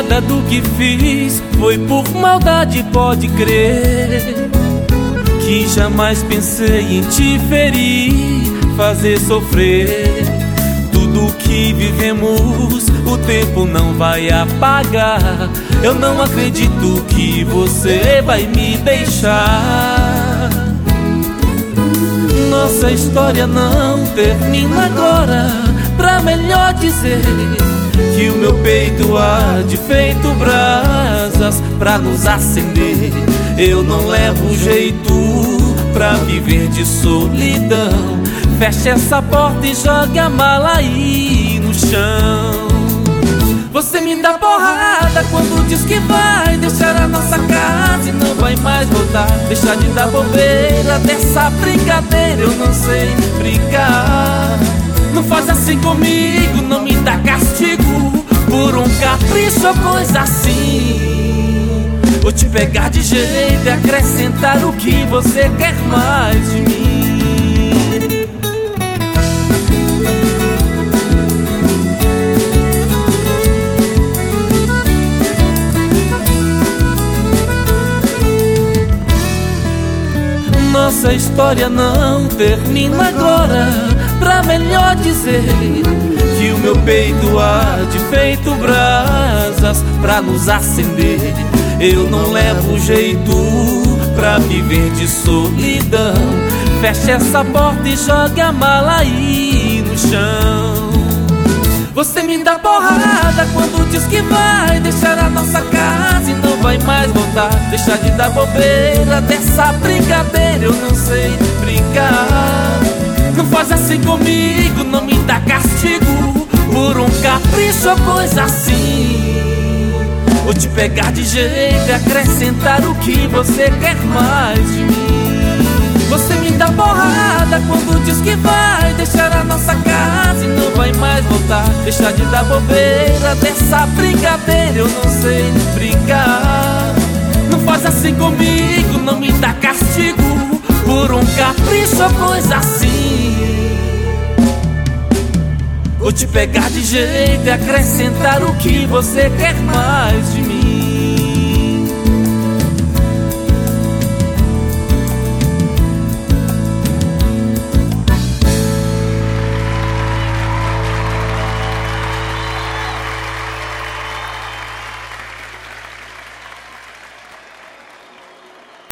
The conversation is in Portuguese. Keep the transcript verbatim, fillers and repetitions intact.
Nada do que fiz foi por maldade, pode crer. Que jamais pensei em te ferir, fazer sofrer. Tudo que vivemos, o tempo não vai apagar. Eu não acredito que você vai me deixar. Nossa história não termina agora. Pra melhor dizer que o meu peito há de feito brasas pra nos acender. Eu não levo jeito pra viver de solidão. Fecha essa porta e joga a mala aí no chão. Você me dá porrada quando diz que vai deixar a nossa casa e não vai mais voltar. Deixar de dar bobeira dessa brincadeira, eu não sei brincar. Não faz assim comigo, não me dá castigo por um capricho ou coisa assim. Vou te pegar de jeito e acrescentar o que você quer mais de mim. Nossa história não termina agora. Pra melhor dizer que o meu peito há de feito brasas pra nos acender. Eu não levo jeito pra viver de solidão. Fecha essa porta e joga a mala aí no chão. Você me dá porrada quando diz que vai deixar a nossa casa e não vai mais voltar. Deixar de dar bobeira dessa brincadeira, eu não sei brincar. Não faz assim comigo, não me dá castigo por um capricho ou coisa assim. Vou te pegar de jeito e acrescentar o que você quer mais de mim. Você me dá porrada quando diz que vai deixar a nossa casa e não vai mais voltar. Deixar de dar bobeira dessa brincadeira, eu não sei brincar. Não faz assim comigo, não me dá castigo por um capricho ou coisa assim. Vou te pegar de jeito e acrescentar o que você quer mais de mim.